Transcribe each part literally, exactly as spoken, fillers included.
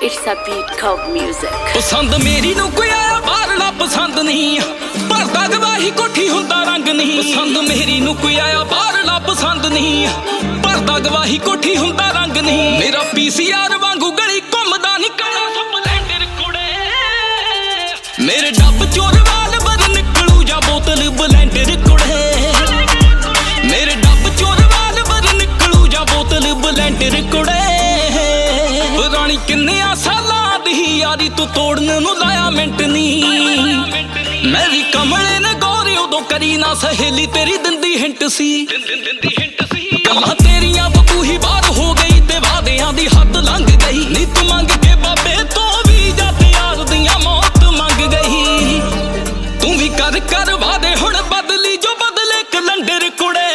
It's a beat called music. पसंद मेरी नू कोई आया बाहरला पसंद नहीं भरदा गवाही कोठी हुंदा रंग नहीं पसंद मेरी नू कोई आया बाहरला पसंद नहीं भरदा गवाही कोठी हुंदा रंग नहीं मेरा पीसीआर वांगू गली घुमदा नहीं काला स्पलेंडर कुड़े मेरे डब चोर वाल बर निकलू जा बोतल ब्लेंडर कुड़े मेरे डब चोर वाल बर निकलू जा बोतल ब्लेंडर कुड़े पुरानी किन्ने सालां दी यारी तू तोड़ने नू लाया मिंट नी मैं भी कमले ने गौरी उदों करी ना सहेली तेरी दिंदी हिंट सी गल्लां तेरियां बबू ही बार हो गई ते वादियां दी हद लंघ गई नी तू मंग के बाबे तो भी जद यार दियां मौत मंग गई तू भी कर कर वादे हुण बदली जो बदले कलंडर कुड़े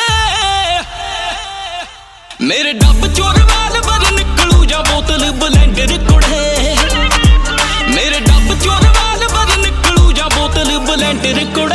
मेरे डब चोर वाल बर निकलू जा बोतल ब्लेंडर कुड़े मेरे डब चोर वाल बर निकलू जा बोतल ब्लेंडर कुड़े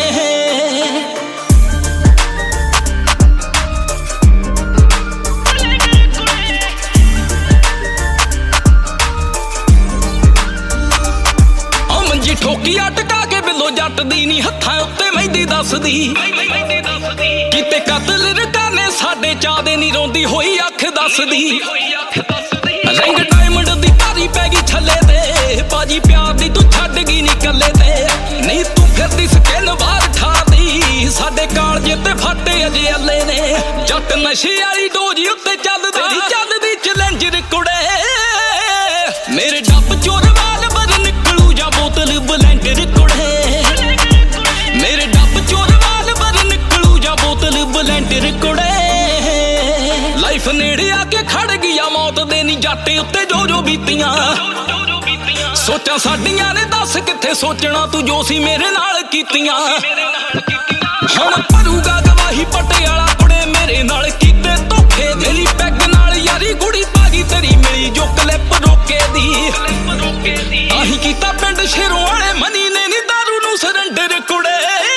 मंजी ठोकी अटका के बिलो जट दी नी हत्थां उत्ते मेहंदी दसदी किते कतल रकाने साडे चादे नी रोंदी होई अख दसदी रंग डायमंड दी तारी पै गई छले ते बाजी प्यार दी तू छड्ड गई नी कल्ले ते नहीं तू फिरदी स्किन बाहर ठादी साडे कालजे ते फटे अजे अल्ले ने जट नशे वाली डोज उत्ते चलदी चलदी चैलेंजर कुड़े मेरे डब चोर वाल बर निकलू जा बोतल ब्लेंडर कुड़े मेरे डब चोर वाल बर निकलू जा बोतल ब्लेंडर कुड़े लाइफ नेड़े आके खड़ गया मौत दे नी जाटे उत्ते जो जो बीतियां सोचा साडियां ने दस किथे सोचना तू जो सी मेरे नाल कीतियां हुण भरूगा गवाही पटियाला कुड़े मेरे नाल कीते धोखे मेरी पैग नाल यारी गुड़ी भागी तेरी मिली जो क्लिप रोके दी आही कीता पिंड शेरों वाले मनी ने नी दारू नू सरंडर कुड़े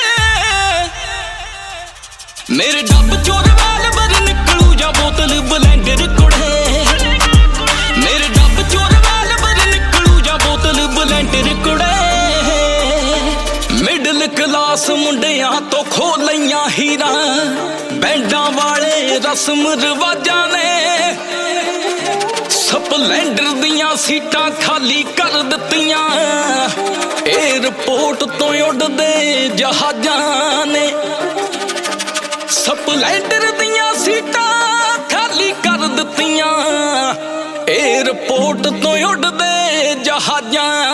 मेरे डब चोर वाल बर निकलू जा बोतल ब्लेंडर कुड़े मेरे डब चोर वाल बर निकलू जा बोतल ब्लेंडर कुड़े मिडल क्लास मुंडियां तो खो लईयां हीरा बैंडां वाले रस्म रिवाजां ने स्पलेंडर दियां सीटां खाली कर दित्तियां एयरपोर्ट तो उड़दे जहाजां ने स्पलेंडर दियां सीटां खाली कर दित्तियां एयरपोर्ट तो उड़दे जहाजां